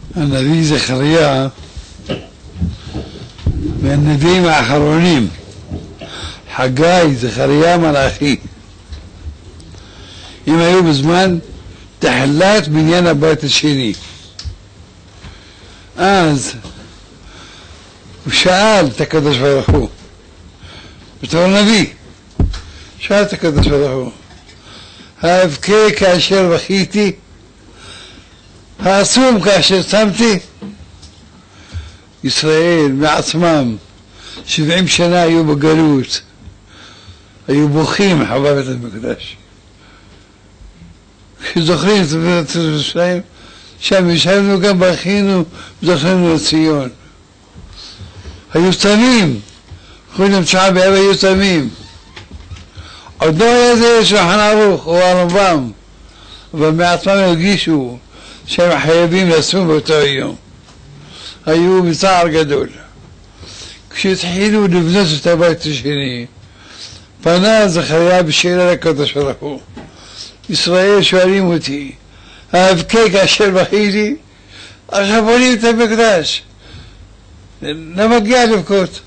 הנביא זכריה מהנביאים האחרונים, חגי, זכריה, מלאכי, הם היו בזמן תחילת בניין הבית השני. אז הוא שאל את הקדוש ברוך הוא, בתור נביא, שאל את הקדוש ברוך הוא, האבכה כאשר בכיתי, האסום כאשר שמתי? ישראל מעצמם 70 שנה היו בגלות, היו בוכים חובה בית המקדש. כשזוכרים את בית ירושלים, שם ישבנו גם בכינו וזוכרנו לציון. היו צמים, חוץ תשעה באב היו צמים. עוד לא היה זה שולחן ערוך או הרמב"ם, אבל מעצמם הרגישו שהם חייבים לצום באותו היום. היו בצער גדול. כשהתחילו לבנות את הבית השני, פנה זכריה בשאלה לקדוש ברוך הוא. ישראל שואלים אותי, האבכה כאשר בכיתי, עכשיו בונים את המקדש. לא מגיע לבכות.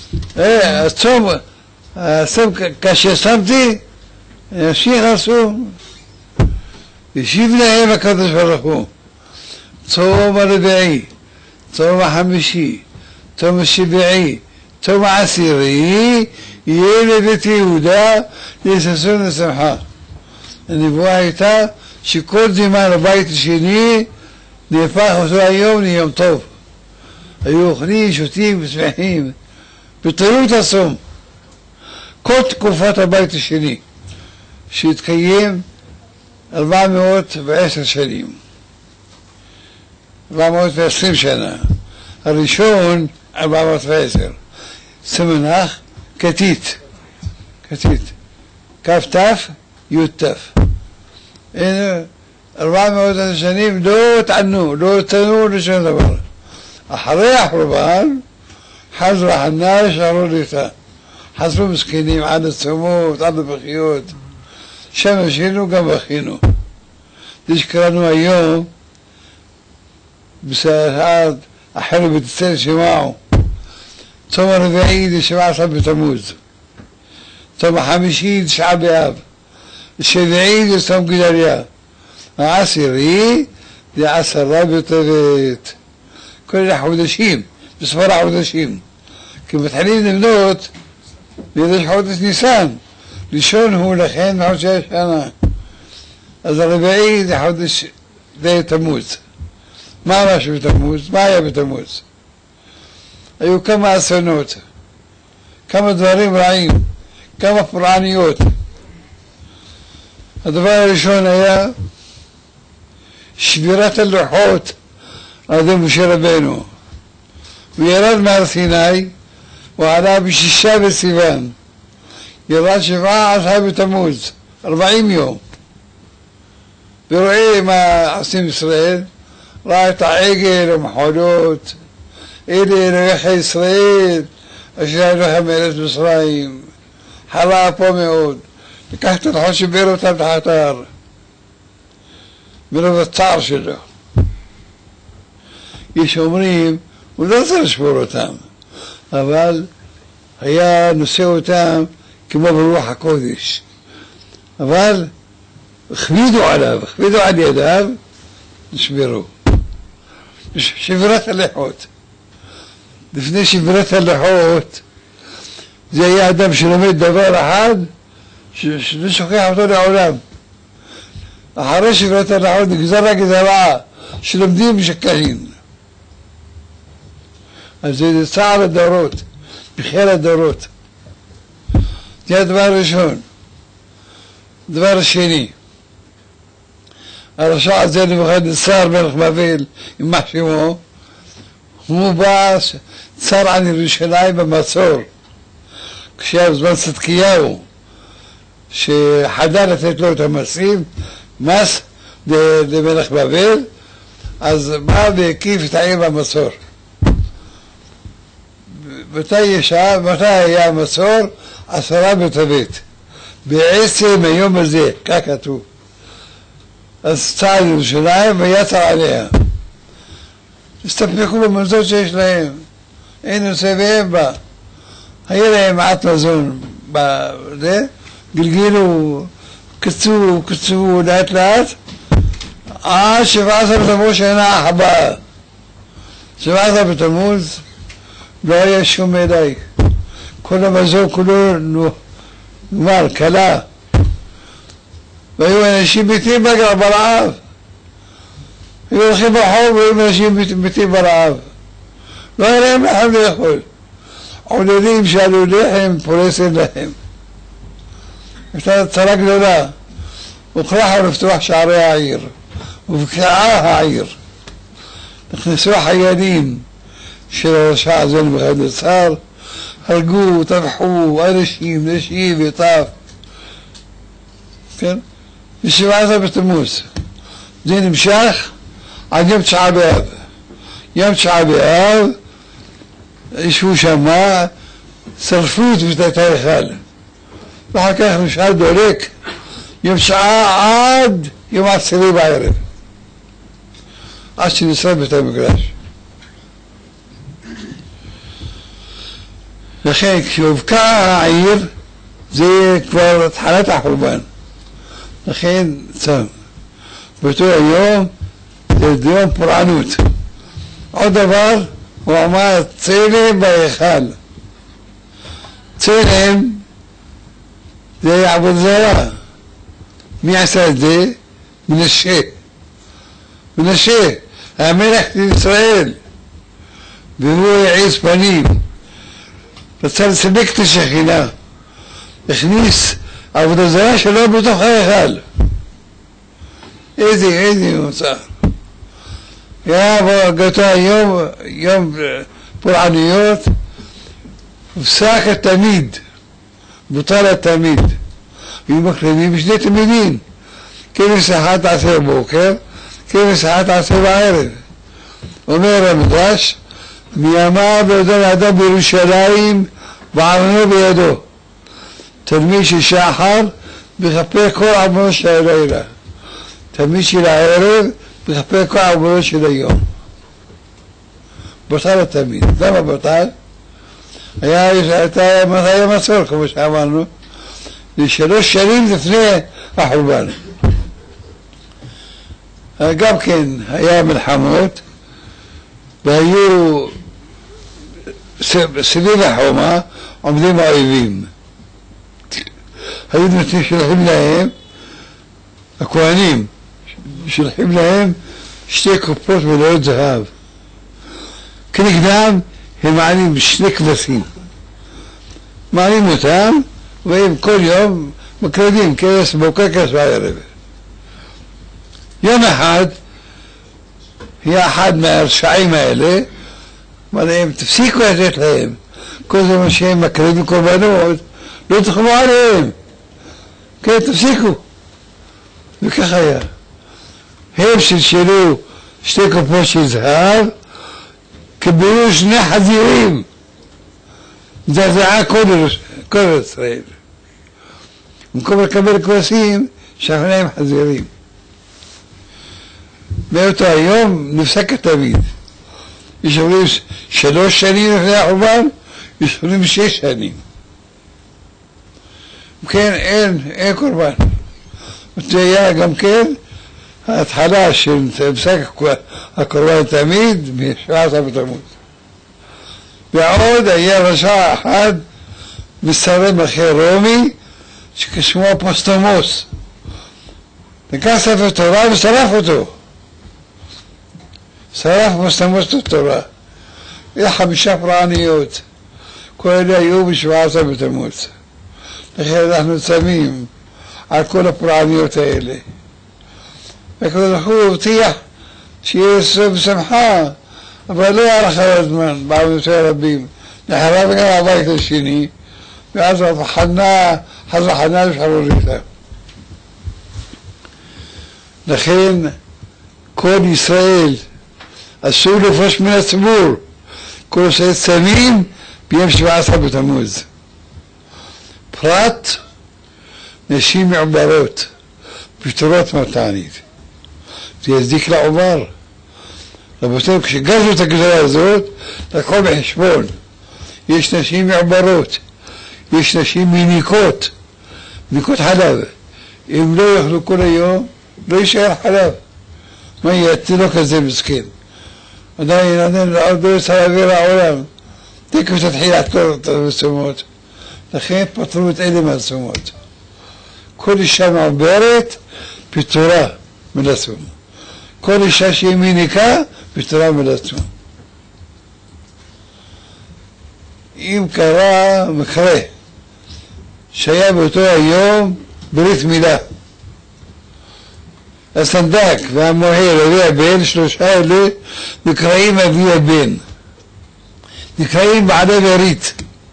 הצום כאשר שמתי, ימשיך לצום. השיב להם הקדוש ברוך הוא, צום הרביעי, צום החמישי, צום השבעי, צום העשירי, יהיה לבית יהודה לששון ושמחה. הנבואה הייתה שכל זמן הבית השני נהפך אותו היום ליום טוב. היו אוכלים, שותים ושמחים, ותראו את הצום. כל תקופת הבית השני שהתקיים 410 שנים, 420 שנה. הראשון 410, סמנך כתית, כ"ת י"ת. 410 שנים לא תענו, לא תנו לשום דבר. אחרי החורבן חזרו חנה שערו ליתה, חזרו מסכנים עד הצומות, עד הבכיות. שם השינו גם בכינו. זה שקראנו היום בשעת החלו בתצל שמעו. צום הרביעי זה 17 בתמוז, צום החמישי זה 9 באב, השביעי זה צום גדליה, העשירי זה 10 בטבת. כל אלה חודשים, בספר החודשים, כי מתחילים לבנות ויש חודש ניסן, ראשון הוא לכן חודשי השנה. אז הרביעי זה חודש די תמוז. מה משהו בתמוז? מה היה בתמוז? היו כמה אסונות, כמה דברים רעים, כמה פורעניות. הדבר הראשון היה שבירת הלוחות על ידי משה רבנו. הוא ירד מהר סיני, הוא עלה ב6 בסיוון, ירד 17 בתמוז, 40 יום, ורואה מה עושים ישראל, ראה את העגל, המחולות, אלה אלוהיך ישראל, אשר אלוהיך מארץ מצרים, חלה פה מאוד, לקח את הלוחות שבר אותם תחת ההר, מרוב הצער שלו. יש אומרים, הוא לא צריך לשבור אותם, אבל היה נושא אותם כמו ברוח הקודש, אבל הכבידו עליו, הכבידו על ידיו, נשברו. שבירת הלוחות. לפני שבירת הלוחות, זה היה אדם שלומד דבר אחד, שלא שוכח אותו לעולם. אחרי שבירת הלוחות נגזר הגזרה, שלומדים משכחים. אז זה צער הדורות, בחיל הדורות. זה הדבר הראשון. הדבר השני, הרשע הזה נבוכדנצר מלך בבל, יימח שמו, הוא בא צר על ירושלים במצור, כשהיה בזמן צדקיהו, שחדל לתת לו את המסים, מס למלך בבל, אז בא והקיף את העיר במצור. מתי היה המצור? 10 בטבת, בעצם היום הזה, כך כתוב. אז צעד ירושלים ויצר עליה. הסתפקו במזון שיש להם, אין נושא ואין בה. היה להם מעט מזון בזה, גלגלו, קצו לאט לאט, עד 17 בתמוז שנה הבאה. 17 בתמוז לא היה שום מדי. כל המזון כולו נומר, קלה. והיו אנשים מתים ברעב. היו הולכים ברחוב והיו אנשים מתים ברעב. לא היה להם לחם לאכול. עודדים שאלו לחם פורסת להם. הייתה צרה גדולה. הוכרחו לפתוח שערי העיר. ובקעה העיר. נכנסו החיילים של הרשע הזה לבוכדנצר, הרגו, טבחו, אנשים, נשים וטף. כן? ב-17 בתמוז. זה נמשך עד יום 9 באב. יום 9 באב, ישבו שמה, שרפו את ההיכל. ואחר כך נשאר דולק יום 9 עד יום 10 בערב. עד שנשרף בית המקדש. לכן כשהובקעה העיר זה כבר התחלת החורבן. לכן צם. באותו היום זה יום פורענות. עוד דבר, הוא אמר צלם בהיכל. צלם זה עבודה זרה. מי עשה את זה? מנשה. מנשה, המלך לישראל, והוא העיז פנים. רצה לסלק את השכינה. הכניס עבודה זרה שלו בתוך ההיכל. איזה מוצא. היה באותו יום פורענויות, הופסק התמיד, בוטל התמיד. היו מקריבים בשני תמידים, כבש 11 בבוקר, כבש 11 בערב. אומר המדרש, מימה בעודו האדם בירושלים ועמנו בידו. תלמיד של שחר מכפר כל עמנו של הלילה. תלמיד של הערב מכפר כל עמנו של היום. בוטל התמיד. למה בוטל? היה מצור, כמו שאמרנו, לשלוש שנים לפני החורבן. גם כן היה מלחמות, והיו סביב החומה עומדים האויבים. היו נותנים שולחים להם, הכהנים שולחים להם 2 קופות מלאות זהב. כנגדם הם מעלים 2 כבשים. מעלים אותם, והם כל יום מקריבים כבש בוקר כבש בערב. יום אחד, היה אחד מהרשעים האלה, אמר להם, תפסיקו לתת להם. כל זמן שהם מקריבים קורבנות, לא תחמו עליהם. כן, תפסיקו. וכך היה. הם שלשלו 2 קופות של זהב, קיבלו 2 חזירים. זעזעה כל ישראל. במקום לקבל כבשים, שלחו להם חזירים. באותו היום נפסק התמיד. יש אומרים 3 שנים לפני החורבן, יש אומרים 6 שנים. כן, אין קורבן. זה היה גם כן ההתחלה של נפסק הקורבן תמיד מ-17 בתמוז. ועוד היה רשע אחד מסרב אחר רומי ששמו פוסטמוס. לקח ספר תורה ושרף אותו. שרף פוסטמוס את התורה. היה 5 פרעניות. כל אלה היו ב-17 בתמוז. לכן אנחנו צמים על כל הפרעניות האלה. וכבר הוא הבטיח שיהיה סוף שמחה, אבל לא היה לך הזמן, בעבודות רבים. נחרב גם הבית השני, ואז חזר חנה לשחרוריתה. לכן כל ישראל אסור לפרוש מן הציבור, כל ישראל צמים ביום 17 בתמוז. פרט נשים מעוברות, פטורות מהתענית. זה יזדיק לעובר. רבותינו, כשגזרו את הגזרה הזאת, לקחו בחשבון, יש נשים מעוברות, יש נשים מניקות, מניקות חלב. אם לא יאכלו כל היום, לא יישאר חלב. מה יהיה? התינוק הזה מסכן. עדיין עוד לא יצא לאוויר העולם. תקף תתחיל לעקור את הצומות. לכן פטרו את אלה מהצומות. כל אישה מעוברת, פטורה מלצום. כל אישה שהיא מניקה, פטורה מלצום. אם קרה מקרה שהיה באותו היום ברית מילה, הסנדק והמוהל אבי הבן, שלושה אלה נקראים אבי הבן, נקראים בעלי ברית.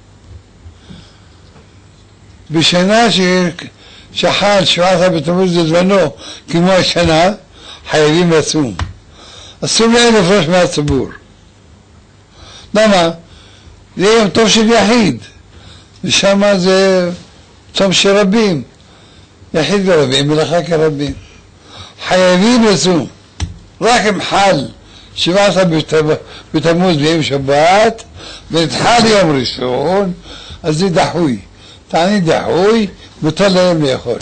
בשנה שחל 17 בתמוז בזמנו כמו השנה, חייבים לצום. אסור להם לפרוש מהציבור. למה? זה יום טוב של יחיד, ושם זה צום של רבים, יחיד ורבים, מלאכה כרבים. חייבים לצום. רק אם חל 17 בתמוז ביום שבת, ונתחל יום ראשון, אז זה דחוי. תעני דחוי, מותר להם לאכול.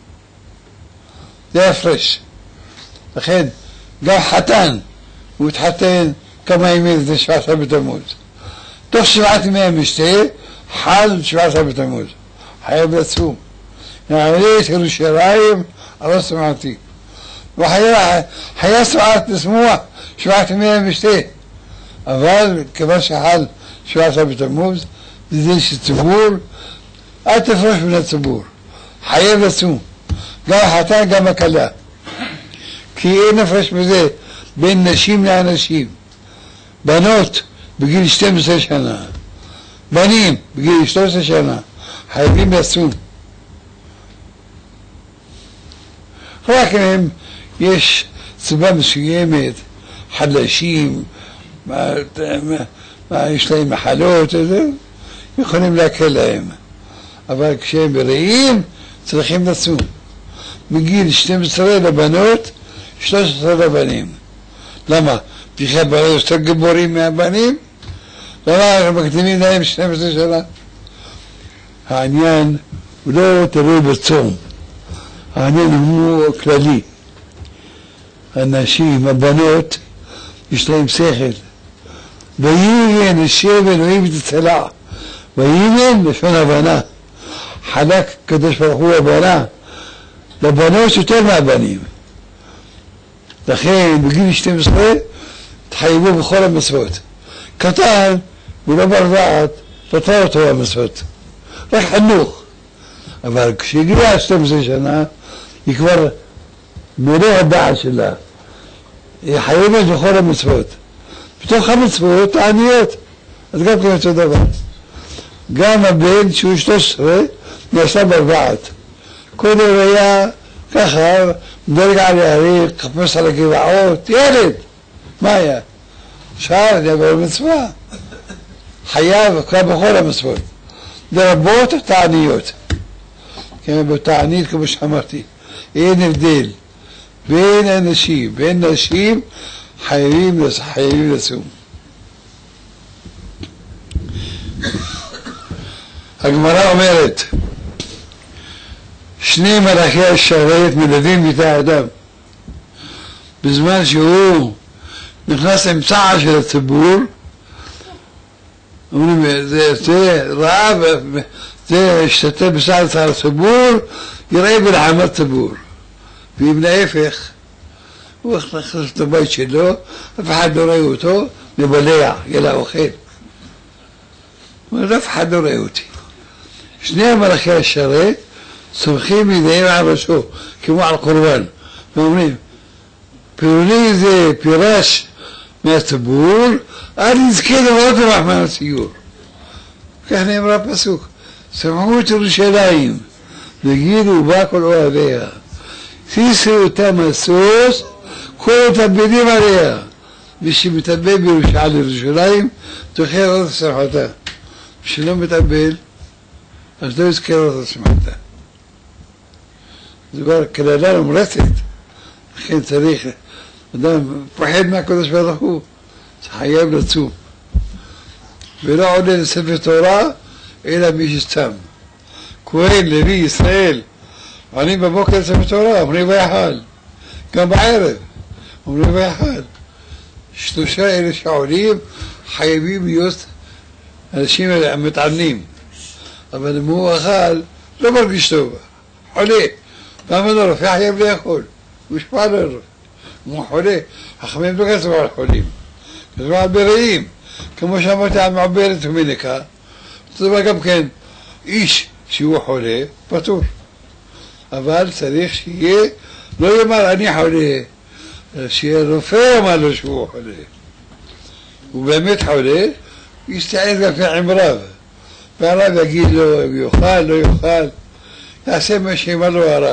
זה הפרש. לכן, גם חתן, הוא התחתן כמה ימים לפני 17 בתמוז. תוך 7 ימי המשתה, חל 17 בתמוז. חייב לצום. נעלה את ירושלים על הסמעתי. והיה סמעת לשמוע 7 ימי המשתה. אבל כיוון שחל 17 בתמוז, זה שציבור, אל תפרוש מן הציבור. חייב לצום. גם החתן, גם הכלה. כי אין הפרש בזה בין נשים לאנשים. בנות בגיל 12 שנה, בנים בגיל 13 שנה, חייבים לצום. רק אם יש סיבה מסוימת, חלשים, יש להם מחלות, יכולים להקל להם. אבל כשהם בריאים, צריכים לצום. מגיל 12 לבנות, 13 לבנים. למה? כי הבנות יותר גיבורים מהבנים? למה מקדימים להם 12 שנה? העניין הוא לא תלוי בצום. העניין הוא כללי. הנשים, הבנות, יש להם שכל. ויהי נשב אלוהים ותצלע. ויהי לשון הבנה. חלק קדוש ברוך הוא הבנה. לבנות יותר מהבנים. לכן בגיל 12 תחייבו בכל המצוות. קטן, הוא לא בר דעת, תתר אותו המצוות. רק חינוך. אבל כשהגיעה 12 שנה, היא כבר מלוא הדעת שלה. היא חייבת בכל המצוות. בתוך המצוות העניות. אז גם כן אותו דבר. גם הבן שהוא 13 נעשה בר דעת. קודם היה ככה, מדרג על יערי, חפש על הגבעות, ילד. מה היה? שער, זה עבר מצווה. חייב כבר בכל המצוות. לרבות התעניות. כן, בתענית כמו שאמרתי, אין הבדל בין אנשים, בין נשים, חייבים לצום. הגמרא אומרת, שני מלאכי השרת מלווים את האדם. בזמן שהוא נכנס אמצעה של הציבור, אומרים, זה ראה, זה השתתף בסעד של הציבור, יראה בלחמת ציבור. ואם להפך, הוא נכנס לבית שלו, אף אחד לא רואה אותו, מבלע, ילה אוכל. הוא אומר, אף אחד לא רואה אותי. שני המלאכי השרת, סומכים ידיהם על ראשו, כמו על קורבן, ואומרים, פירוני זה פירש מהציבור, אל יזכה לראות ברחמן הציור. כך נאמר הפסוק, שמעו את ירושלים, וגידו בה כל אוהביה, שישו אותם הסוס, כל מתאבדים עליה, ושמתאבד בירושלים, תוכל לראות את שמחתה. ושלא מתאבד, אז לא יזכה לראות את שמחתה. זה כבר כללה נמרצת, לכן צריך אדם פוחד מהקדוש ברוך הוא, חייב לצום. ולא עולה לספר תורה, אלא מי שצם. כהן, לוי, ישראל, עולים בבוקר לספר תורה, אומרים ויחל. גם בערב, אומרים ויחל. 3,000 שעולים חייבים להיות אנשים מתענים. אבל אם הוא אכל, לא מרגיש טוב, חולה. למה לא רופא חייב לאכול? הוא ישפע על הרופא. הוא חולה, החכמים לא כתבו על חולים, כתבו על ברעים. כמו שאמרתי על מעוברת ומניקה, זאת אומרת גם כן, איש שהוא חולה, פטור. אבל צריך שיהיה, לא יאמר אני חולה, שיהיה רופא אמר לו שהוא חולה. הוא באמת חולה, יסתעד גם כן עם רב. והרב יגיד לו אם יאכל, לא יאכל, יעשה מה שאמר לו הרב.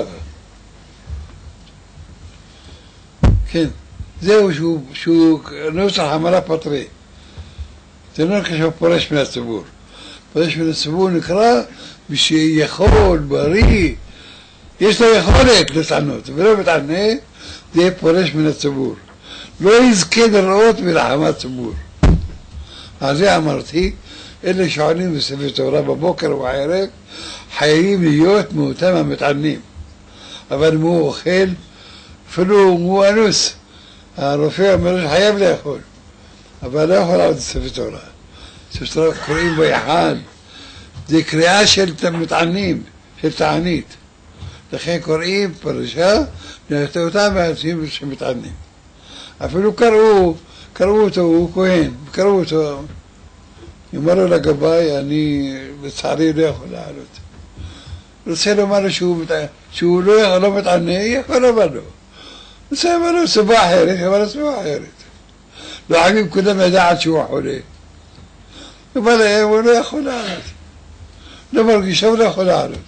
כן, זהו שהוא נוסח המלה פטרי. זה לא כשהוא פורש מן הציבור. פורש מן הציבור נקרא שיכול, בריא, יש לו יכולת לטענות, ולא מתענה, זה פורש מן הציבור. לא יזכה לראות מלחמת ציבור. על זה אמרתי, אלה שעולים בספר תורה בבוקר ובערב, חייבים להיות מאותם המתענים. אבל אם הוא אוכל, אפילו הוא אנוס, הרופא אומר שחייב לאכול. אבל לא יכול לעוד ספר תורה. ספר תורה קוראים ויחל. זה קריאה של מתענים, של תענית. לכן קוראים פרשה, לאותם האנשים שמתענים. אפילו קראו אותו, הוא כהן, קראו אותו. אמר לו לגבי, אני לצערי לא יכול לעלות. רוצה לומר לו שהוא לא מתענה, יכול לומר לו. רוצה לומר לו סיבה אחרת, אבל סיבה אחרת. לא חייבים כולם לדעת שהוא חולה. אבל הוא לא יכול לעלות. לא מרגישה ולא יכול לעלות.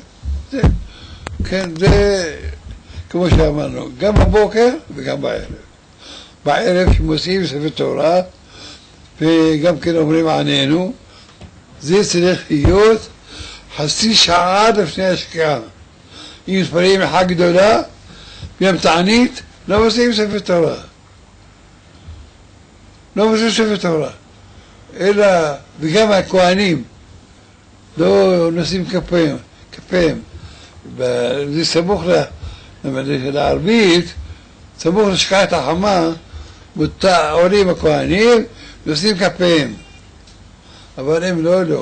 כן, זה כמו שאמרנו, גם בבוקר וגם בערב. בערב שמוסיפים ספר תורה, וגם כן אומרים עננו, זה צריך להיות חצי שעה לפני השקיעה. אם מתפללים מנחה גדולה, ביום תענית, לא מוסיפים ספר תורה. לא מוסיפים ספר תורה. אלא, וגם הכהנים, לא נושאים כפיהם. זה סמוך לערבית, סמוך לשקיעת החמה, עולים הכהנים, נושאים כפיהם. אבל הם לא.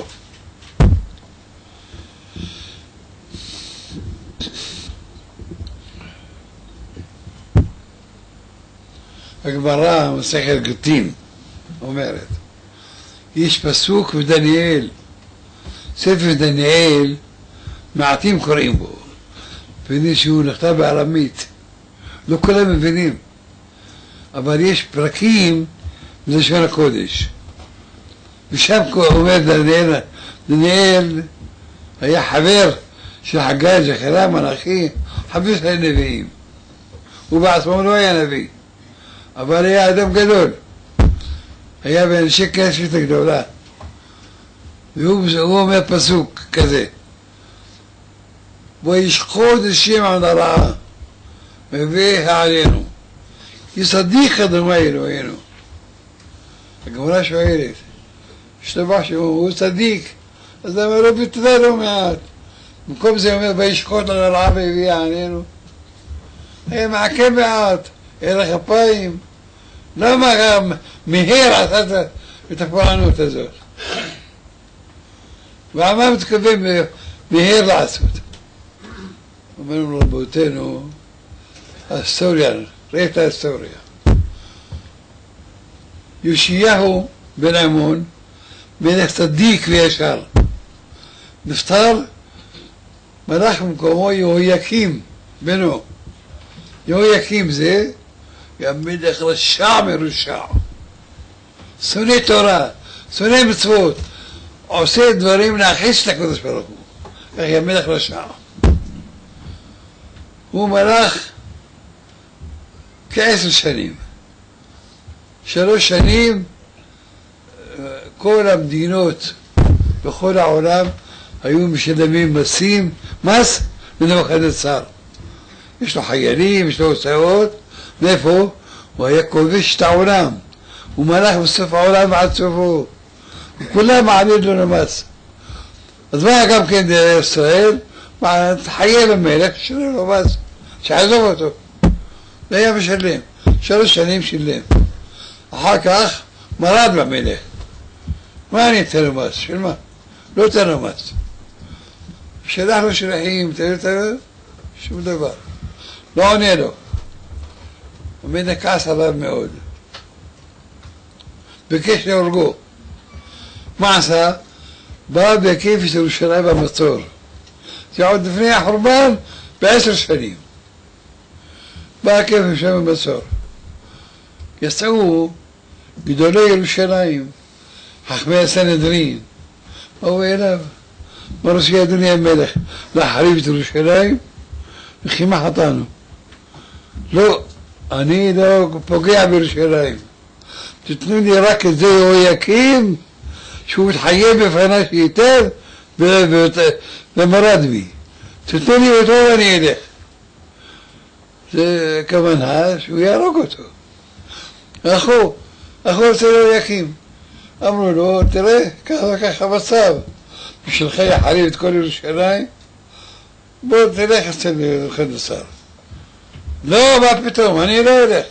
הגמרא, מסכת גיטין, אומרת, יש פסוק בדניאל, ספר דניאל, מעטים קוראים בו, מבינים שהוא נכתב בארמית, לא כולם מבינים, אבל יש פרקים בלשון הקודש, ושם אומר דניאל היה חבר של חגי זכריה מלאכי, חבר של הנביאים, הוא בעצמו לא היה נביא, אבל היה אדם גדול, היה באנשי כנסת הגדולה, והוא אומר פסוק כזה, וישחוד השם על הרעה, והביא עלינו, יסדיק אדוני אלוהינו. הגמרא שואלת, יש דבר שהוא צדיק, אז למה לא ביטלה לא מעט? במקום זה אומר, וישחוד על הרעה והביא עלינו. היה מעקה מעט, ערך אפיים. למה גם מהר עשת את הפורענות הזאת? ומה מתכוון מהר לעשות? אומרים רבותינו, ההיסטוריה, ראה את ההיסטוריה. יאשיהו בן עמון, מלך צדיק וישר, נפטר, מלך במקומו יהויקים בנו. יהויקים זה גם מלך רשע מרושע, שונא תורה, שונא מצוות, עושה דברים להכעיס את הקדוש ברוך הוא. כך היה מלך רשע. הוא מלך כ10 שנים. 3 שנים כל המדינות בכל העולם היו משלמים מס לנבוכדנצר. יש לו חיילים, יש לו הוצאות, מאיפה? הוא היה כובש את העולם, הוא מלך בסוף העולם עד סופו, וכולם מעלים לו נמס. אז מה גם כן דרך ישראל? תחייב המלך שלו לו מס, שיעזוב אותו. זה היה משלם, 3 שנים שילם. אחר כך מרד במלך. מה אני אתן לו מס? של מה? לא אתן לו מס. שלח לו שלחים, תראה, שום דבר. לא עונה לו. המלך כעס עליו מאוד. ביקש להורגו. מה עשה? בא והקיף את ירושלים במצור. זה עוד לפני החורבן ב10 שנים. בא הקיף שם במצור. יצאו גדולי ירושלים, חכמי הסנהדרין, באו אליו, אמרו אדוני המלך, להחריב את ירושלים, וכי מה חטאנו? לא, אני לא פוגע בירושלים. תתנו לי רק את זה יהויקים, שהוא מתחייב בפניי שייתן ומרד בי. תתנו לי אותו ואני אלך. זה כוונה שהוא יהרוג אותו. אחו רוצה יהויקים. אמרו לו, תראה, ככה וככה מצב. בשבילך יחריב את כל ירושלים, בוא תלך אצל נבוכדנצר. לא, מה פתאום, אני לא אלך.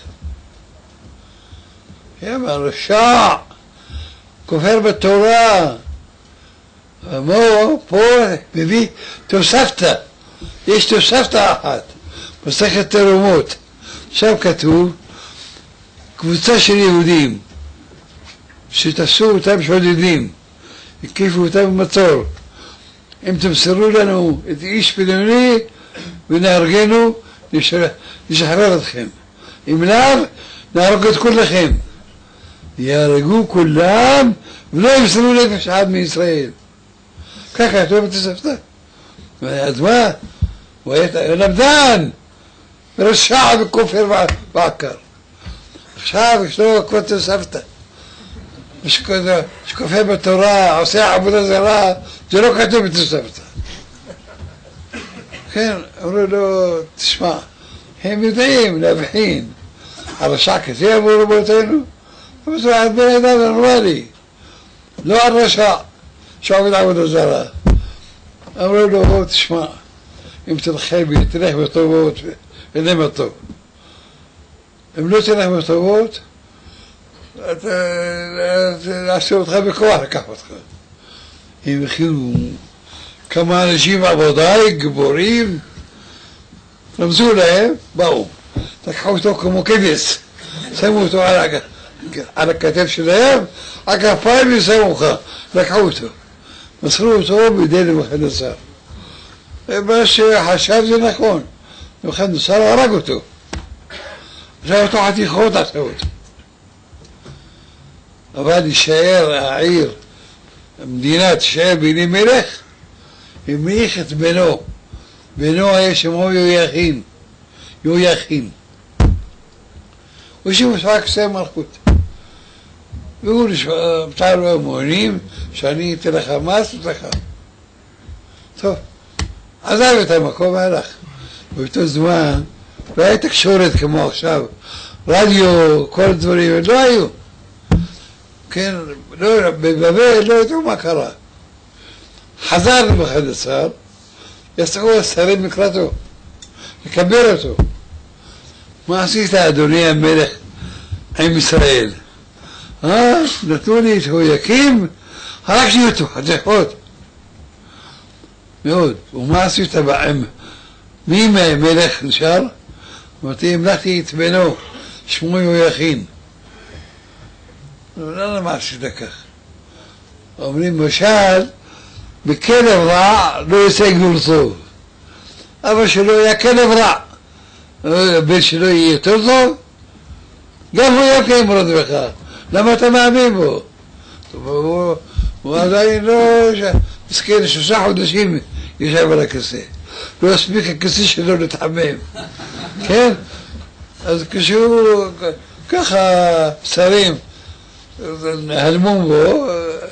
אמר, רשע, כופר בתורה. אמרו, פה מביא תוספתא, יש תוספתא אחת, מסכת תרומות. שם כתוב, קבוצה של יהודים, שתפסו אותם שודדים, הקיפו אותם במצור. אם תמסרו לנו את איש בינוני ונהרגנו, נשחרר אתכם. אם לאו, נהרוג את כולכם. יהרגו כולם ולא ימסרו נפש אחד מישראל. ככה כתוב בתוספתא. אז מה? הוא היה למדן, רשע וכופר ועקר. עכשיו יש לו כבר תוספתא. שכופר בתורה, עושה עבודה זרה, זה לא כתוב בתוספתא. כן, אמרו לו, תשמע, הם יודעים להבחין. הרשע כזה אמרו רבותינו, אבל זה בן אדם נורמלי, לא הרשע שעובד עבודה זרה. אמרו לו, תשמע, אם תלכה בי, תלך בטובות ואין מה טוב. אם לא תלך בטובות, נעשה אותך בכוח, לקח אותך. הם הכינו כמה אנשים עבודה, גיבורים, רמזו להם, באו, לקחו אותו כמו כבש, שמו אותו על הכתף שלהם, הכפיים ושמו אותך, לקחו אותו, מסרו אותו בידי נבוכדנצר. מה שחשב זה נכון, נבוכדנצר הרג אותו, עשה אותו חתיכות עשה אותו. אבל יישאר העיר, המדינה תישאר בידי מלך, המליך את בנו, בנו היה שמו יהויכין. הוא שמושע כסא מלכות. והוא נשאר לו אמונים, שאני אתן לך מס לך. טוב, עזב את המקום והלך. באותו זמן לא היה תקשורת כמו עכשיו, רדיו, כל הדברים, לא היו. כן, בבבל לא ידעו מה קרה. חזר נבוכדנצר, יצאו השרים לקראתו, לקבל אותו. מה עשית אדוני המלך עם ישראל? נתנו לי את יהויקים, הרגתי אותו, חתיכות. מאוד. ומה עשית בעם? מי מהמלך נשאר? אמרתי, המלכתי את בנו, שמו יהויכין. לא למה עשית כך. אומרים, משל, בכלב רע לא יוצא גבול טוב. אבא שלו היה כלב רע. הבן שלו יהיה יותר טוב? גם הוא יהיה כמרד בך. למה אתה מאמין בו? הוא עדיין לא... מסכן 3 חודשים ישב על הכיסא. לא הספיק הכיסא שלו להתחמם. כן? אז כשהוא ככה שרים הלמו בו,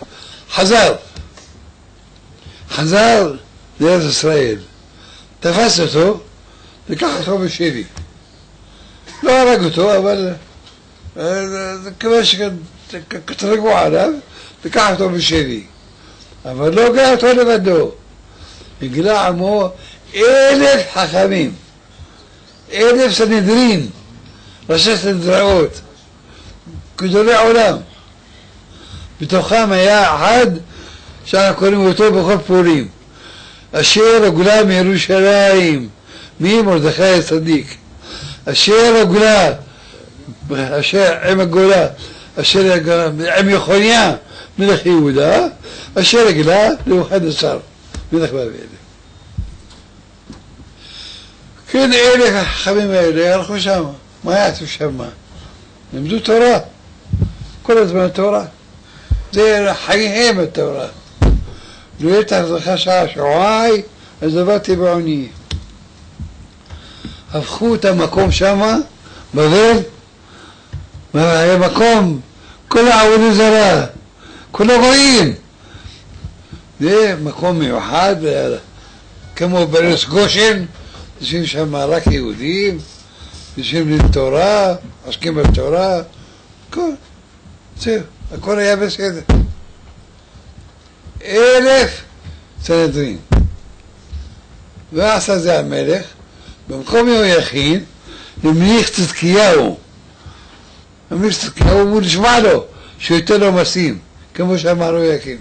חזר לארץ ישראל, תפס אותו, לקח אותו בשבי. לא הרג אותו, אבל כיוון שקטרגו עליו, לקח אותו בשבי. אבל לא גאה אותו לבדו. הגילה עמו 1,000 חכמים, 1,000 סנהדרין, ראשי סנהדראות, גדולי עולם. בתוכם היה אחד שאנחנו קוראים אותו בכל פורים, אשר הגולה מירושלים, מרדכי הצדיק, אשר הגולה, אשר עם הגולה, אשר עם יחוניה מלך יהודה, אשר הגלה ל11 מלך בבל. כן, אלה החכמים האלה הלכו שם, מה יעשו שם? למדו תורה, כל הזמן תורה, זה חייהם התורה. לא יתח זכה שעה שעועי, אז עבדתי בעוני. הפכו את המקום שמה, בבל, היה מקום, כל העבודה זרה, כל הגויים. זה מקום מיוחד, כמו בארץ גושן, יושבים שם רק יהודים, יושבים לתורה, עוסקים בתורה, זהו, הכל היה בסדר. 1,000 סנהדרין. ועשה זה המלך, במקום יהויכין, המליך צדקיהו. המליך צדקיהו, הוא נשמע לו, שהוא ייתן לו מסים, כמו שאמר יהויכין.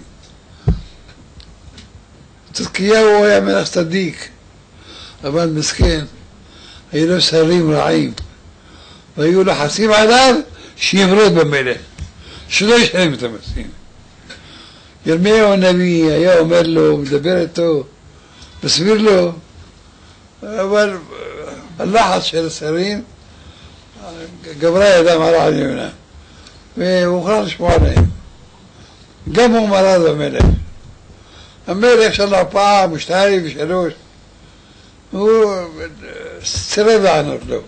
צדקיהו היה מלך צדיק, אבל מסכן, היו לו שרים רעים, והיו לחצים עליו שימרוד במלך, שלא ישלם את המסים. ירמיהו הנביא היה אומר לו, מדבר איתו, מסביר לו, אבל הלחץ של השרים גברה ידם על עליונה, והוא הוכרח לשמוע להם. גם הוא מרד במלך. המלך שלח פעם, 2 ו3, הוא סירב לענות לו.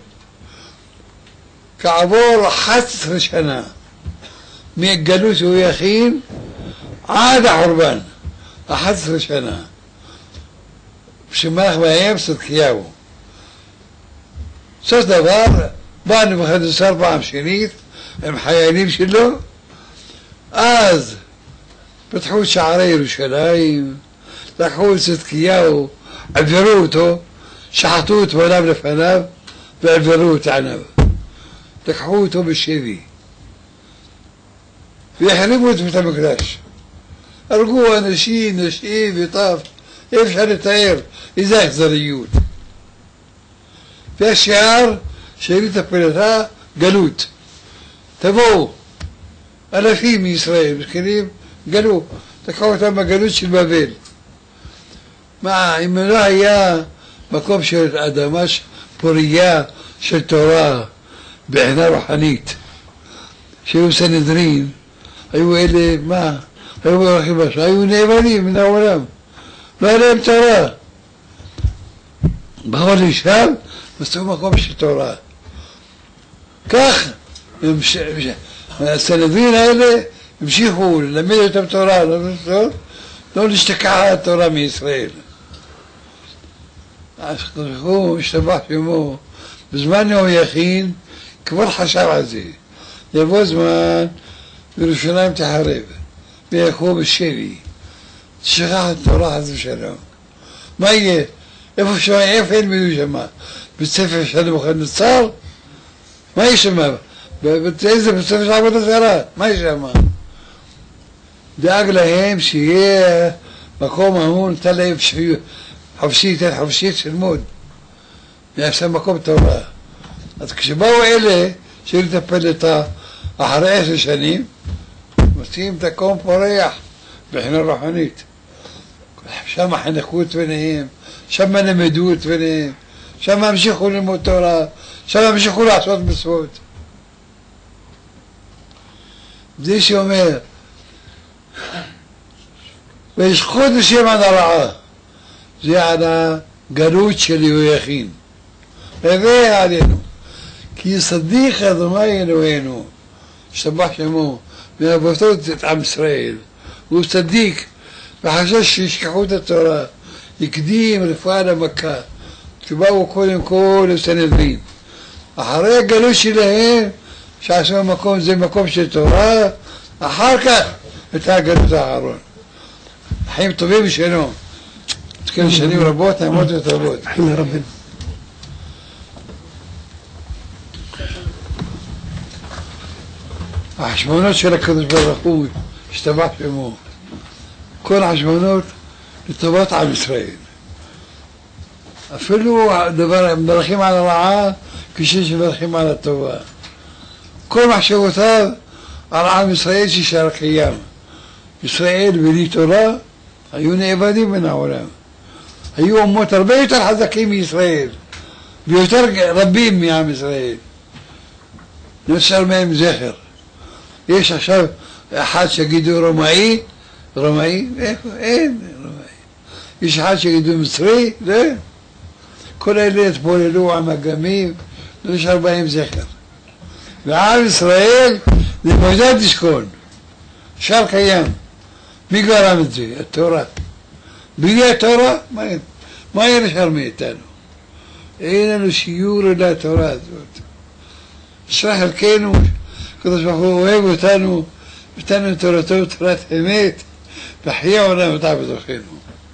כעבור 11 שנה מהגלות הוא יכין עד החורבן, 11 שנה. שמלך מאיים צדקיהו. סוף דבר, בא נבוכדנצר פעם שנית עם חיילים שלו, אז פתחו את שערי ירושלים, לקחו את צדקיהו, עברו אותו, שחטו את עוניו לפניו ועברו את עיניו. לקחו אותו בשבי והחריבו את בית המקדש. הרגו אנשים, נשים וטף, אי אפשר לתאר איזה אכזריות. והשאר שארית הפלטה גלות. תבואו אלפים מישראל, מסכנים, גלו, תקעו אותם בגלות של בבל. מה, אם לא היה מקום של אדמה פוריה של תורה בעינה רוחנית, שהיו סנהדרין, היו אלה, מה? היו ברכים בשם, היו נאמנים מן העולם, לא היה להם תורה. באו לשם, מצאו מקום של תורה. כך, הסנהדרין האלה המשיכו ללמד אותם תורה, לא להשתכח התורה מישראל. אז הוא השתבח שמו, בזמן יהויכין כבר חשב על זה. יבוא זמן וירושלים תחרב, ויקום בשבי, תשכח את תורה חס ושלום. מה יהיה? איפה ילמדו שמה? בית ספר של נבוכדנצר? מה יש שמה? איזה בית ספר של עבודה זרה? מה יש שמה? דאג להם שיהיה מקום ההוא, נתן להם חופשי, תן חופשית של לימוד. יעשה מקום תורה. אז כשבאו אלה שלטפל איתה אחרי 10 שנים, מוצאים את הקום פורח בחינה רוחנית. שם חנכו את בניהם, שם למדו את בניהם, שם המשיכו ללמוד תורה, שם המשיכו לעשות מצוות. זה שאומר, ויש חודשים עד הרעה, זה על הגלות של יהויכין. והביא עלינו, כי צדיק אדוני אלוהינו, השתבח שמו, מאבותות את עם ישראל, הוא צדיק, וחשש שישכחו את התורה, הקדים רפואה למכה, שבאו קודם כל לסנהדרין. אחרי הגלות שלהם, שעשו מקום, זה מקום של תורה, אחר כך את הגלות האחרון. חיים טובים ושלום. תזכה לשנים רבות, נעמות וטובות. חיים רבים. החשבונות של הקדוש ברוך הוא השתבח שמו. כל החשבונות לטובת עם ישראל. אפילו מברכים על הרעה כשמברכים על הטובה. כל מחשבותיו על עם ישראל שישאר קיים. ישראל בלי תורה היו נאבדים מן העולם. היו אומות הרבה יותר חזקים מישראל ויותר רבים מעם ישראל. נוצר מהם זכר. יש עכשיו אחד שיגידו רומאי, רומאי? איפה? אין רומאי. יש אחד שיגידו מצרי? לא. כל אלה התפוללו עם הגמים, לא נשאר בהם זכר. ועם ישראל זה מועדת תשכון, נשאר קיים. מי גרם את זה? התורה. בלי התורה, מה יהיה נשאר מאיתנו? אין לנו שיעור אלא התורה הזאת. אשרי חלקנו, הקדוש ברוך הוא אוהב אותנו, נתנו תורתו תורת אמת, וחייה עולם אותה בתוכנו.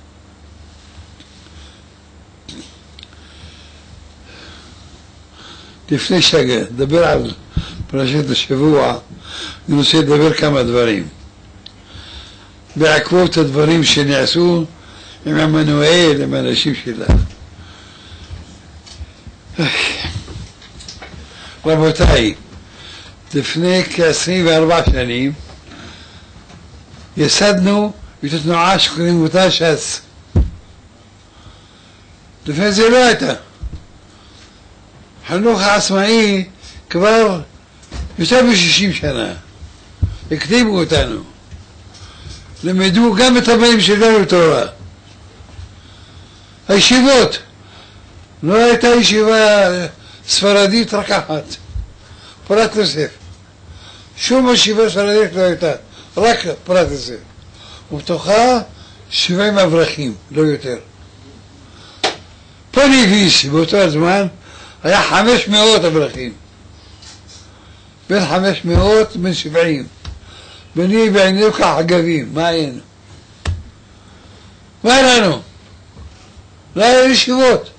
לפני שנדבר על פרשת השבוע, אני רוצה לדבר כמה דברים. בעקבות הדברים שנעשו עם עמנואל, עם האנשים שלה. רבותיי, לפני כ-24 שנים יסדנו את התנועה שקוראים אותה ש"ס. לפני זה לא הייתה. חינוך העצמאי כבר יותר מ-60 שנה. הקדימו אותנו. למדו גם את הבנים שלנו תורה. הישיבות. לא הייתה ישיבה ספרדית רק אחת. פורת יוסף. שום ישיבה ספרדית לא הייתה. רק פורת יוסף. ובתוכה 70 אברכים, לא יותר. פה נגיש, באותו הזמן, היה 500 אברכים. בין 500 בין 70. בני בעיניו כחגבים, מה היינו? מה לנו? לא היה ישיבות.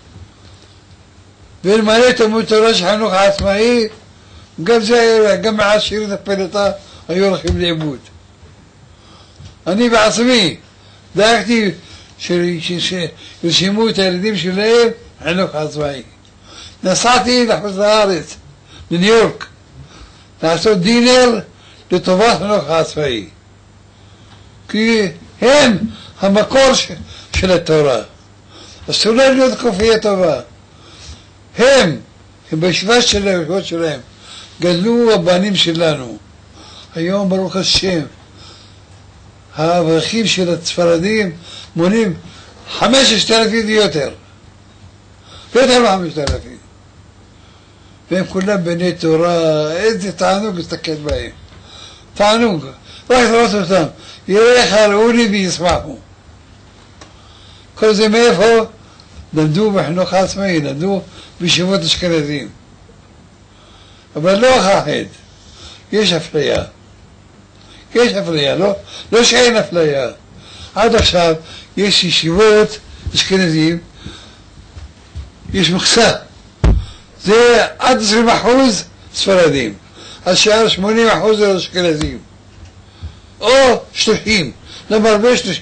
ואלמלא תלמוד תורה של חינוך העצמאי, גם זה היה, גם מעט שירת הפלטה היו הולכים לאיבוד. אני בעצמי דאגתי שירשמו את הילדים שלהם חינוך עצמאי. נסעתי לחוץ לארץ, לניו יורק, לעשות דינר לטובת חינוך העצמאי. כי הם המקור של התורה. אסור להם להיות כופיה טובה. הם בישיבה שלהם, גדלו הבנים שלנו. היום ברוך השם, האברכים של הספרדים מונים 5,000 ויותר. יותר מ5,000. והם כולם בני תורה, איזה תענוג להסתכל בהם. תענוג, רק לראות אותם. יראה איך הראו לי וישמחו. כל זה מאיפה? למדו בחינוך העצמאי, למדו בישיבות אשכנזים. אבל לא אחד, יש אפליה. יש אפליה, לא שאין אפליה. עד עכשיו יש ישיבות אשכנזים, יש מכסה. זה עד 20% ספרדים, השאר 80% זה אשכנזים. או 30, למה הרבה 30%?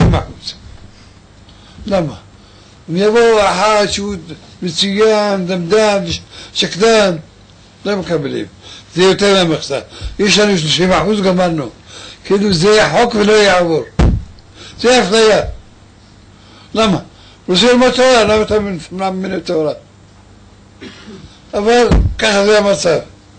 למה? אם יבוא אחד שהוא מצוין, דמדם, שקדן, לא מקבלים. זה יותר מהמכסה. יש לנו 30% גמרנו. כאילו זה יחוק ולא יעבור. זה אפליה. למה? רוצה ללמוד תורה, למה אתה מנע ממנו תורה? אבל ככה זה המצב.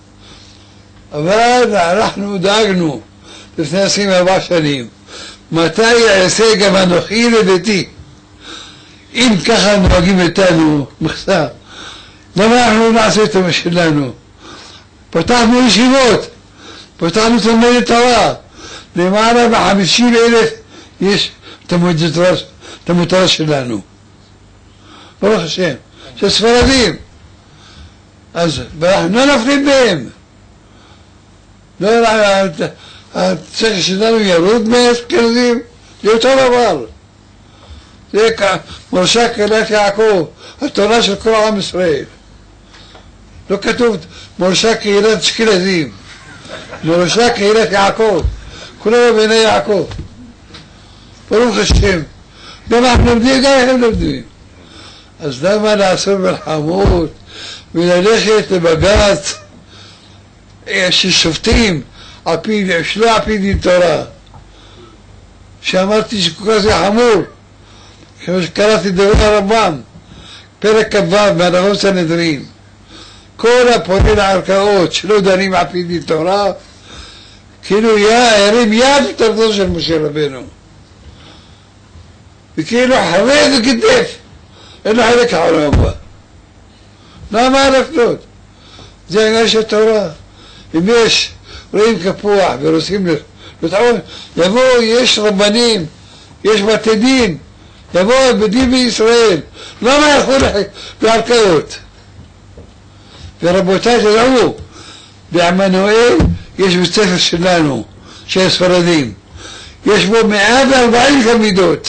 אבל אנחנו דאגנו לפני 24 שנים. מתי יעשה גם אנוכי לביתי? אם ככה נוהגים איתנו מכסה, למה אנחנו נעשה את מה שלנו? פתחנו ישיבות, פתחנו תלמודי תורה, למעלה מ50,000 יש תלמודי תורה שלנו. ברוך השם, של ספרדים. אז אנחנו לא נפלים בהם. לא, הצריך שלנו ירוד מאשכנזים, זה אותו דבר. זה מורשה קהילת יעקב, התורה של כל עם ישראל. לא כתוב מורשה קהילת אשכנזים, מורשה קהילת יעקב, כולנו בני יעקב. ברוך השם. גם אנחנו לומדים, גם הם לומדים. אז למה לעשות מלחמות וללכת לבג"ץ ששופטים שלא על פי דין תורה? שאמרתי שכל כך זה חמור, כמו שקראתי דברי הרמב"ם, פרק כ"ו מהלכות סנהדרין. כל הפונה לערכאות שלא דנים על פי דין תורה, כאילו הרים יד בתורתו של משה רבנו. וכאילו חרד וגדף, אין לו חלק העולם הבא. למה לפנות? זה עניין של תורה. אם יש, רואים כפוח ורוצים לטעון, יבואו, יש רבנים, יש בתי דין, יבואו בדין בישראל. למה ילכו לערכאות? ורבותיי תדעו, בעמנואל יש בית ספר שלנו, של ספרדים. יש בו 140 תלמידות.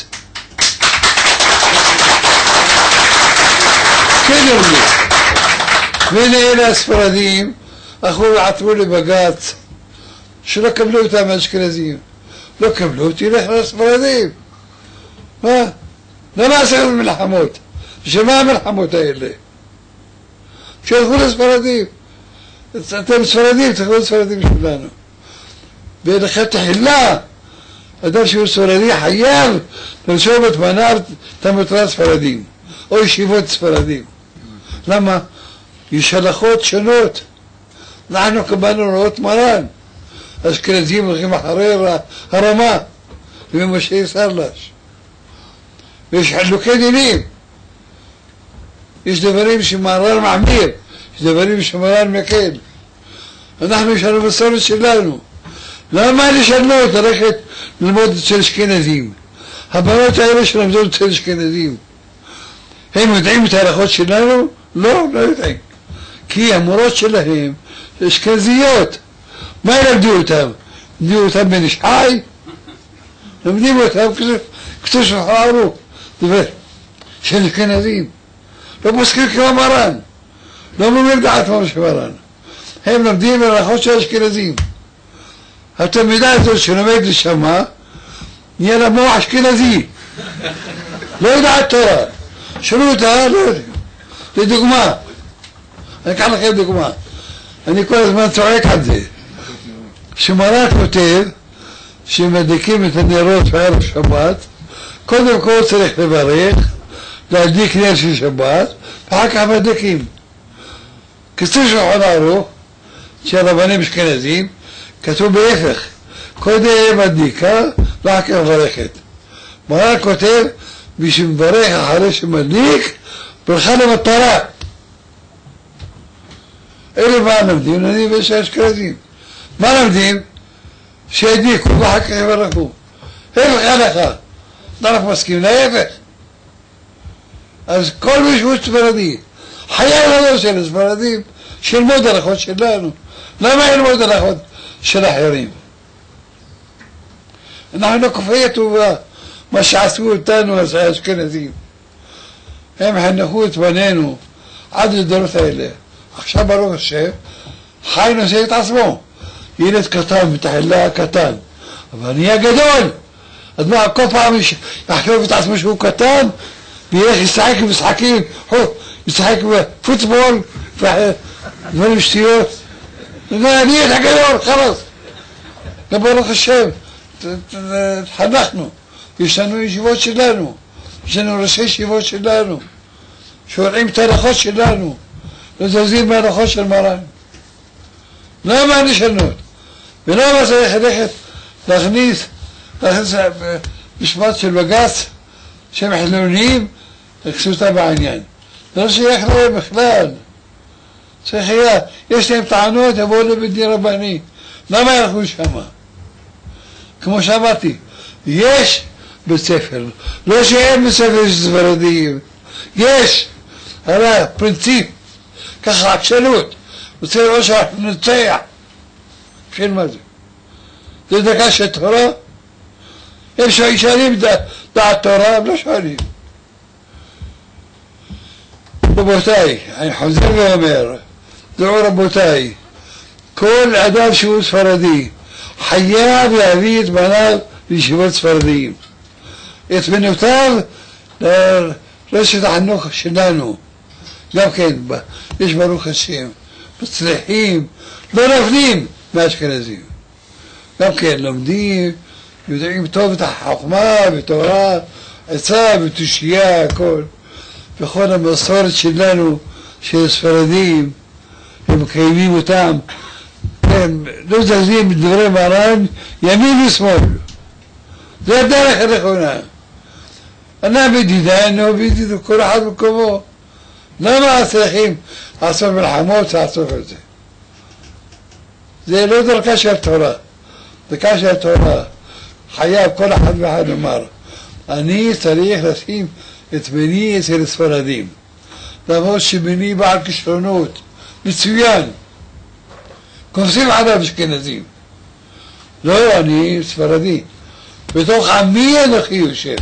כן אומרים. והנה אלה הספרדים, עתרו לבג"ץ, שלא קבלו אותם האשכנזים. לא קבלו, תלך לספרדים. מה? למה עשינו מלחמות? שמה המלחמות האלה? שילכו לספרדים. אתם ספרדים, תלכו לספרדים שלנו. ולכן תחילה, אדם שהוא ספרדי חייב לרשום את מנהל תלמודי ספרדים, או ישיבות ספרדים. למה? יש הלכות שונות. אנחנו קבלנו הוראות מרן. אשכנזים הולכים אחרי הרמה, ומשה סרלש. ויש חילוקי דינים. יש דברים שמרן מעמיר, יש דברים שמרן מקל. אנחנו יש לנו מסורת שלנו. למה לשנות, ללכת ללמוד אצל אשכנזים? הבנות האלה שלמדות אצל אשכנזים, הם יודעים את ההלכות שלנו? לא, לא יודעים. כי המורות שלהם אשכנזיות. מה ילמדו אותם? ילמדו אותם בן איש חי? לומדים אותם כתוב שולחן ערוך, דבר של אשכנזים. לא פוסקים כמו מרן, לא אומרים דעת כמו שמרן. הם לומדים בהלכות של אשכנזים. התלמידה הזאת שלומד לשמה, נהיה לה מוח אשכנזי. לא יודעת תורה. שאלו אותה, לא יודעים. לדוגמה, אני אקח לכם דוגמה. אני כל הזמן צועק על זה. שמרן כותב שמדליקים את הנרות בערב שבת, קודם כל צריך לברך, להדליק נר של שבת, ואחר כך מדליקים. כתוב שולחן ערוך של רבנים אשכנזים, כתוב בהפך, קודם מדליקה ואחר כך מברכת. מרן כותב, מי שמברך אחרי שמדליק, ברכה למטרה. אלה מה למדים? למדים ויש אשכנזים. מה למדים? שהדליקו ואחר כך יברכו. הפך הלכה. אנחנו מסכים להפך. אז כל מי שהוא ספרדי, חייב לנו של הספרדים, שילמוד הלכות שלנו. למה ילמוד הלכות של אחרים? אנחנו כפויי טובה, מה שעשו אותנו האשכנזים. הם חנכו את בנינו עד לדורות האלה. עכשיו ברוך השם, חי נושא את עצמו. ילד קטן, מתחילה קטן, אבל נהיה גדול. אז מה, כל פעם יחשוב את עצמו שהוא קטן, וילך ישחק במשחקים, ישחק בפוטבול, דברים שטויות. אני את הגדול, חלאס. ברוך השם, התחנכנו. יש לנו ישיבות שלנו, יש לנו ראשי ישיבות שלנו, שורעים את ההלכות שלנו, לא זזים בהלכות של מרן. למה לשנות? ולמה צריך ללכת להכניס משפט של בג"ץ שהם חילוניים, לכסותה בעניין. זה לא שייך להם בכלל. צריך היה, יש להם טענות, יבואו לבית דין רבני. למה ילכו שמה? כמו שאמרתי, יש בית ספר, לא שאין בית ספר ספרדיים, יש, הרי פרינציפ, ככה עקשנות, רוצה לראות שאנחנו נצח, בשביל מה זה? זה דקה של תורה? הם שואלים דעת תורה, הם לא שואלים. רבותיי, אני חוזר ואומר, דעו רבותיי, כל אדם שהוא ספרדי חייב להביא את בניו לישיבות ספרדיים. את בנותיו לרשת החינוך שלנו. גם כן, יש ברוך השם, מצליחים, לא נופלים מהאשכנזים. גם כן, לומדים, יודעים טוב את החוכמה ותורה, עצה ותושייה, הכל. וכל המסורת שלנו, של ספרדים, הם מקיימים אותם, הם לא זזים בדברי מרן, ימין ושמאל. זה הדרך הנכונה. אנא בדידנו, בדידו, כל אחד במקומו. למה צריכים לעשות מלחמות, לעשות את זה? זה לא דרכה של תורה. דרכה של תורה. חייב כל אחד ואחד לומר, אני צריך לשים את בני אצל ספרדים. למרות שבני בעל כישרונות, מצוין. כופסים עליו אשכנזים. לא, אני ספרדי. בתוך עמי אנוכי יושב.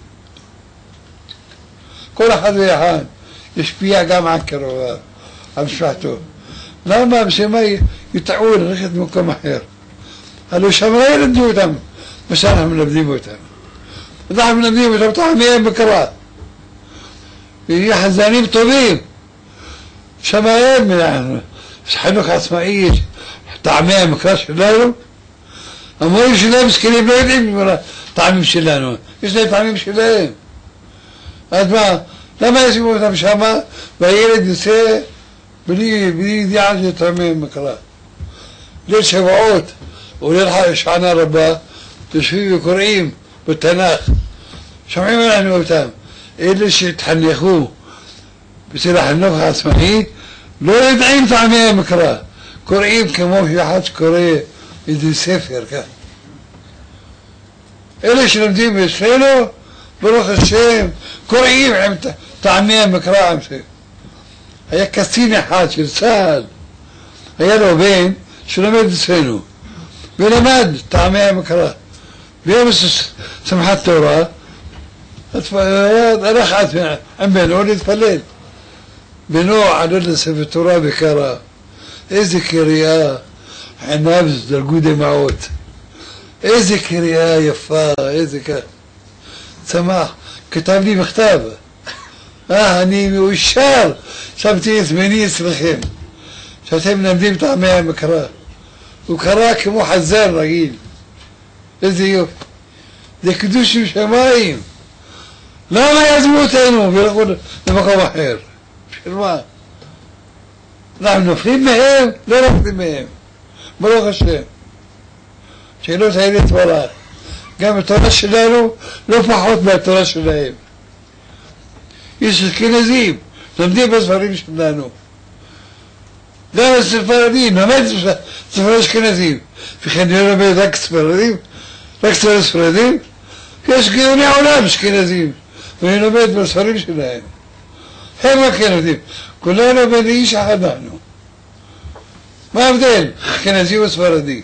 כל אחד ואחד ישפיע גם על קרוביו, על משפחתו. למה? בשביל יטעו ללכת במקום אחר. הלוא שם לא ילמדו אותם, מה שאנחנו מלמדים אותם. אנחנו מלמדים אותם טעמיהם בקרה. ויהיו חזנים טובים. שם אין חינוך עצמאי, טעמי המקרא שלנו. המורים שלהם מסכנים לא יודעים טעמים שלנו, יש להם טעמים שלהם. אז מה, למה ישימו אותם שמה והילד יוצא בלי ידיעה של טעמי המקרא? ליל שבועות או ליל שנה רבה יושבים וקוראים בתנ"ך, שומעים אנחנו אותם. אלה שהתחנכו אצל החינוך העצמאי לא יודעים טעמי המקרא, קוראים כמו שאחד שקורא איזה ספר כאן. אלה שלומדים אצלנו, ברוך השם, קוראים עם טעמי המקרא. היה קצין אחד של צה"ל, היה לו בן שלומד אצלנו ולמד טעמי המקרא. ביום שמחת תורה הלך עם בנו להתפלל. בנו עלה לספר תורה וקרא. איזה קריאה, עיניו זלגו דמעות. איזה קריאה יפה, איזה כך. צמח, כתב לי מכתב. אני מאושר, שמתי את בני אצלכם. שאתם מלמדים טעמי המקרא. הוא קרא כמו חזר רגיל. איזה יופי. זה קדוש משמיים. למה יעזבו אותנו וילכו למקום אחר? בשביל מה? אנחנו נופלים מהם? לא נופלים מהם. ברוך השם. שאלות האלה תברך. גם התורה שלנו לא פחות מהתורה שלהם. יש אשכנזים, לומדים בספרים שלנו. גם הספרדים, לומד ספרי אשכנזים. וכן אני לומד רק ספרדים, רק ספרי ספרדים. יש גאוני עולם אשכנזים, ואני לומד בספרים שלהם. הם רק ילדים, כולנו בני איש אחד אנחנו. מה ההבדל? אשכנזי וספרדי.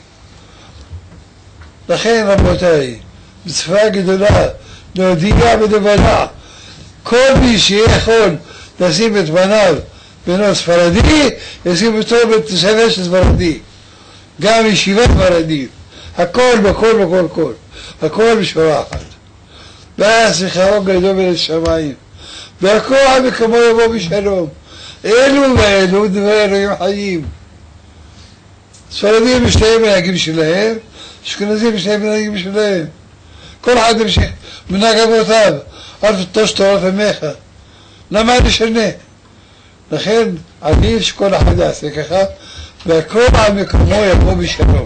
לכן רבותיי, בשפה גדולה, להודיע ולבדע, כל מי שיכול לשים את בניו בנו ספרדי, ישים אותו בספר של ספרדי. גם ישיבה ספרדית, הכל בכל בכל כל, הכל בשורה אחת. ואז שכרו גדול בין השמיים, והכוח מקומו יבוא בשלום. אלו ואלו דברי אלוהים חיים. ספרדים יש להם מנהגים שלהם, אשכנזים יש להם מנהגים שלהם. כל אחד ימשיך מנהג אבותיו, אל תטוש תורת עמך. למה לשנה? לכן עדיף שכל אחד יעשה ככה, והכוח מקומו יבוא בשלום.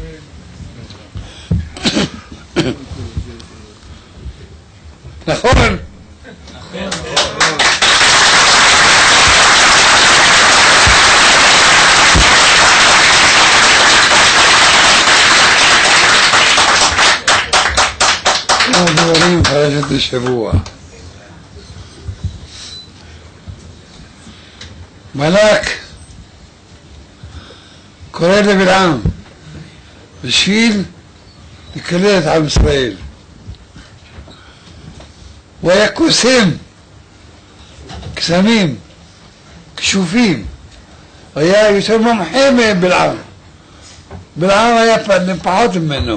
נכון? דברים פרשת השבוע. מלאק קורא לבלעם בשביל לקלל את עם ישראל. הוא היה קוסם, קסמים, כשופים, היה יותר מומחה מבלעם. בלעם היה פחות ממנו.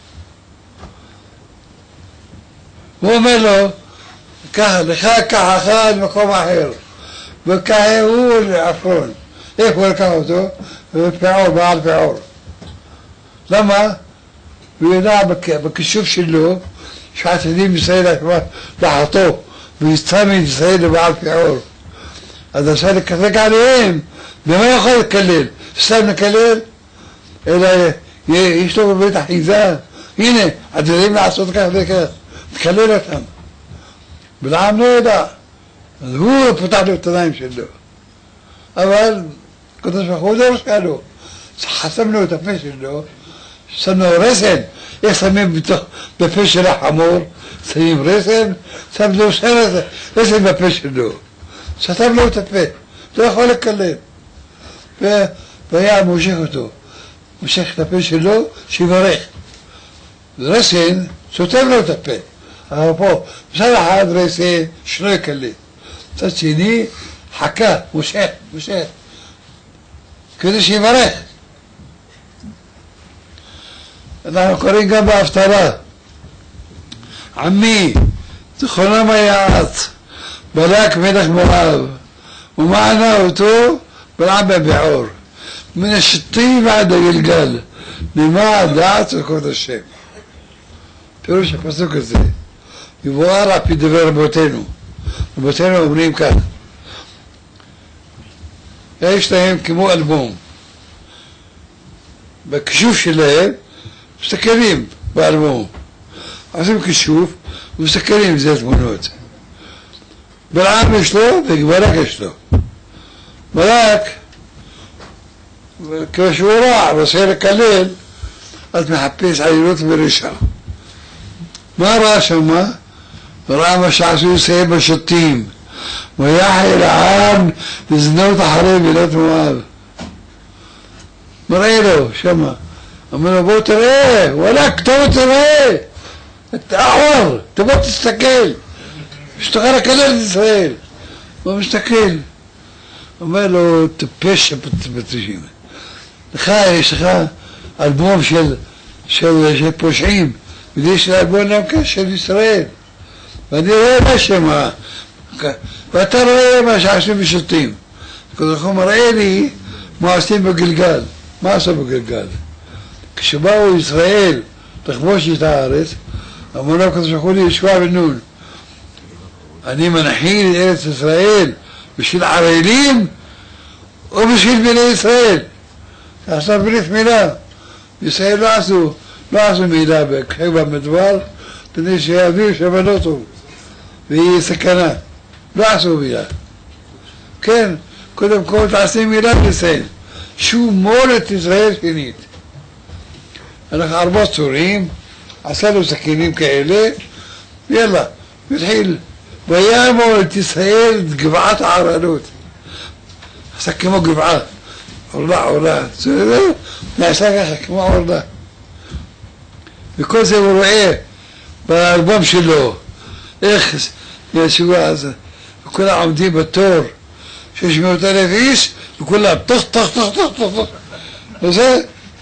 הוא אומר לו, לך קח אחד במקום אחר, וכך הוא לאחרון. איך הוא לקח אותו? בפעור, בעל פעור. למה? הוא ידע בכישוף שלו שעתידים ישראל לחתו ויסתם את ישראל לבעל פעור. אז אפשר לקרק עליהם, ומה יכול לקלל? סתם לקלל? אלא יש לו בבית אחיזה, הנה, אתם יודעים לעשות כך וכך, תקלל אותם. בלעם לא ידע, אז הוא פותח לו את העיניים שלו. אבל הקדוש ברוך הוא דורש לו, חסם לו את הפה שלו, שם לו רסן, איך שמים בפה של החמור, שמים רסן, שם לו רסן בפה שלו, סתם לו את הפה, לא יכול לקלל. והיה מושך אותו, מושך את הפה שלו, שיברך. רסן סותם לו את הפה, אבל פה, מצד אחד רסן שלא יקלל, מצד שני חכה, מושך, כדי שיברך. אנחנו קוראים גם בהפטרה, עמי, זכרונם היעץ, בלק מלך מואב, ומענה אותו בלעם בן בעור, מן השתים ועד הגלגל, למע דעת וקוד השם. פירוש הפסוק הזה, יבואר על פי דבר רבותינו. רבותינו אומרים כך, יש להם כמו אלבום, בכישוף שלהם מסתכלים באלבום, עושים כישוף ומסתכלים זה תמונות. בלעם יש לו ובלק יש לו. בלק כשהוא רע ורוצה לקלל, אז מחפש עלילות ורשע. מה ראה שמה? ראה מה שעשו ישראל בשתים, ויחל העם לזנות אחרי בנות מואב. מראה לו שמה, אומר לו בוא תראה, וואלק תבוא תראה, תעור, תבוא תסתכל, שתוכל לקלל את ישראל. הוא מסתכל, אומר לו תפש בתרישים, לך יש לך אלבום של פושעים, ויש לי אלבום גם של ישראל, ואני רואה מה שמה, ואתה רואה מה שעושים בשתים. הקדוש ברוך הוא מראה לי מה עושים בגלגל. מה עשו בגלגל? כשבאו ישראל לכבוש את הארץ, אמרו הקדוש ברוך הוא ליהושע בן נון, אני מנחיל את ארץ ישראל בשביל ערלים או בשביל בני ישראל. עשו ברית מילה. ישראל לא עשו מילה במדבר, כדי שיביאו שבנות טוב ויהיה סכנה. לא עשו מילה. כן, קודם כל תעשי מילה לישראל. שום מולת ישראל שנית. אנחנו 4 צורים, עשה לו סכינים כאלה, ויאללה, מתחיל. ויעמוד את ישראל את גבעת הערלות. עשה כמו גבעה, עורלה, נעשה ככה כמו עורלה. וכל זה הוא רואה באלבום שלו, איך ישוע הזה, וכולם עומדים בתור, 600,000 איש, וכולם טח, וזה,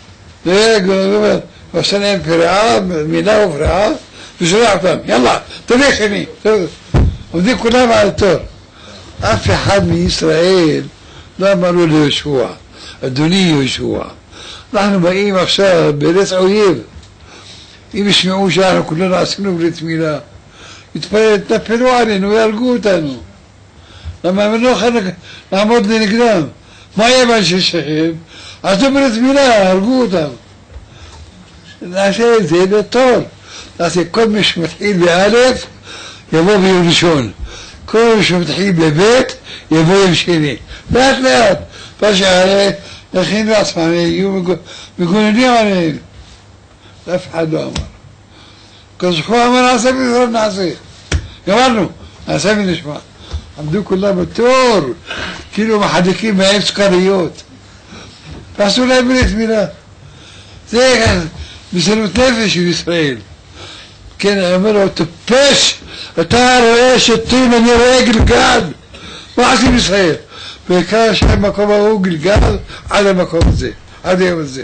ועושה להם פריעה, מילה ופריעה, ושולח אותם, יאללה, תביא שני, עומדים כולם על התור. אף אחד מישראל לא אמרו ליהושע, אדוני יהושע, אנחנו באים עכשיו בארץ אויב, אם ישמעו שאנחנו כולנו עשינו ברית מילה, יתנפלו עלינו, יהרגו אותנו. למה הם לא יכולים לעמוד לנגדם? מה יהיה באנשי שכם? עשו ברית מילה, הרגו אותם. נעשה את זה בתור. נעשה כל מי שמתחיל באלף, יבוא ביום ראשון. כל מי שמתחיל בבית, יבוא יום שני. לאט לאט. פשע יכין לעצמם, יהיו מגוננים עליהם. אף אחד לא אמר. כשהוא אמר נעשה בזאת נעשה. גמרנו, נעשה ונשמע. עמדו כולם בתור, כאילו מחדקים מהם סוכריות. ועשו להם ברית מילה. זה מסירות נפש של ישראל. כן, אומר לו, טיפש, אתה רואה שתים, אני רואה גלגל. מה עושים ישראל? בעיקר שהמקום ההוא גלגל עד המקום הזה, עד היום הזה.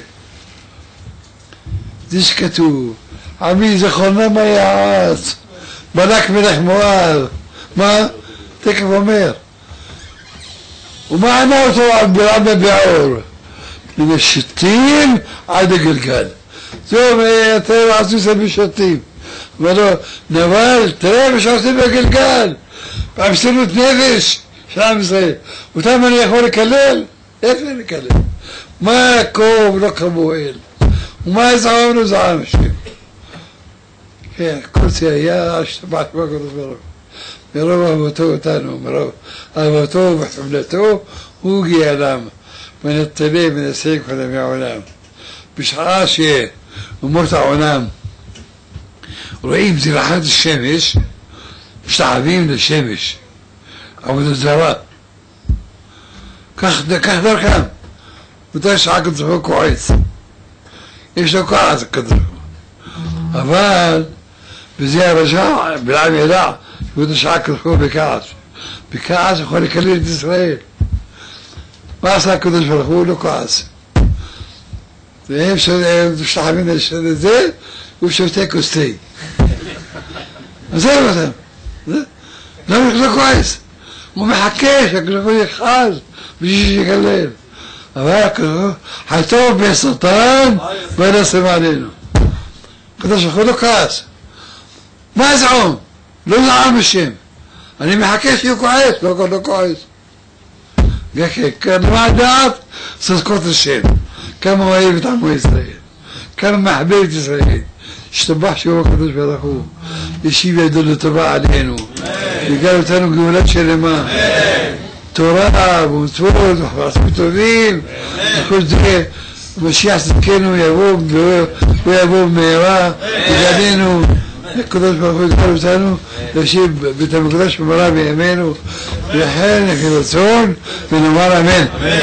זה שכתוב, עמי זכרונם היעץ, בלק מלך מואב. מה? תכף אומר. ומה ענה אותו ברמה בעור? מן השתים עד הגלגל. זה אומר, אתם עשו זה בשתים. אומר לו, נבל, תראה מה שעושים בגלגל. במסירות נפש של עם ישראל. אותם אני יכול לקלל? איך אני לקלל? מה קום לא כמוהל? ומה זעמנו זעם השם? כן, כל זה היה השתבח בקדוש ברוך הוא. מרוב אהבתו אותנו, מרוב אהבתו וחמלתו, הוא הגיע אליהם. ונטלה ונשיג קודם העולם. בשעה שאומות העולם רואים זרחת השמש, משתחווים לשמש, עבודה זרה. כך דרכם. מתי שעה הקדוש ברוך הוא כועס. יש לו כועס הקדוש ברוך הוא. אבל בזה הרשע, בלעם ידע, שבאותה שעה הקדוש ברוך הוא בכעס. בכעס יכול לקלל את ישראל. מה עשה הקדוש ברוך הוא? לא כועס. והם משתחווים לזה, הוא שותה כוס תה. אז זהו אותם. לא כועס. הוא מחכה שהקדוש ברוך הוא יכעס בשביל שיקלל. אבל הקדוש ברוך הוא חטוב בסרטן ונעשה מעלינו. הקדוש ברוך הוא לא כעס. מה זעום? לא זעם השם. אני מחכה שהוא כועס, לא כועס. כמה דעת צדקות השם, כמה אוהב את עמו ישראל, כמה מחבב את ישראל, השתבח שמו הקדוש ברוך הוא, ישיב ידו לטובה עלינו, ויגאל אותנו גאולה שלמה, תורה ומצוות ומעשים טובים, וכל זה משיח צדקנו יבוא במהרה, יגאלנו, הקדוש ברוך הוא יגאל אותנו, להשיב בית המקדש במהרה בימינו, ולכן נקרא רצון ונאמר אמן.